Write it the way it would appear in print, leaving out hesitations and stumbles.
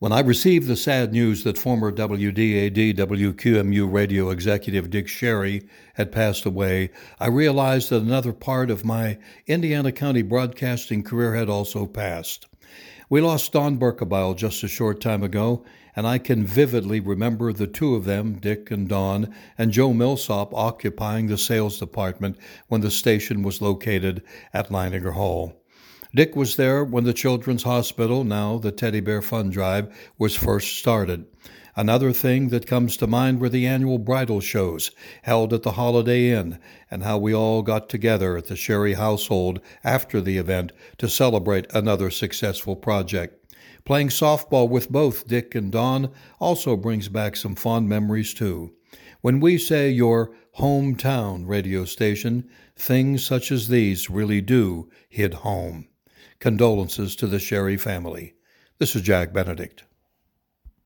When I received the sad news that former WDAD WQMU radio executive Dick Sherry had passed away, I realized that another part of my Indiana County broadcasting career had also passed. We lost Don Berkebile just a short time ago, and I can vividly remember the two of them, Dick and Don, and Joe Millsop occupying the sales department when the station was located at Leininger Hall. Dick was there when the Children's Hospital, now the Teddy Bear Fund Drive, was first started. Another thing that comes to mind were the annual bridal shows held at the Holiday Inn and how we all got together at the Sherry household after the event to celebrate another successful project. Playing softball with both Dick and Don also brings back some fond memories too. When we say your hometown radio station, things such as these really do hit home. Condolences to the Sherry family. This is Jack Benedict.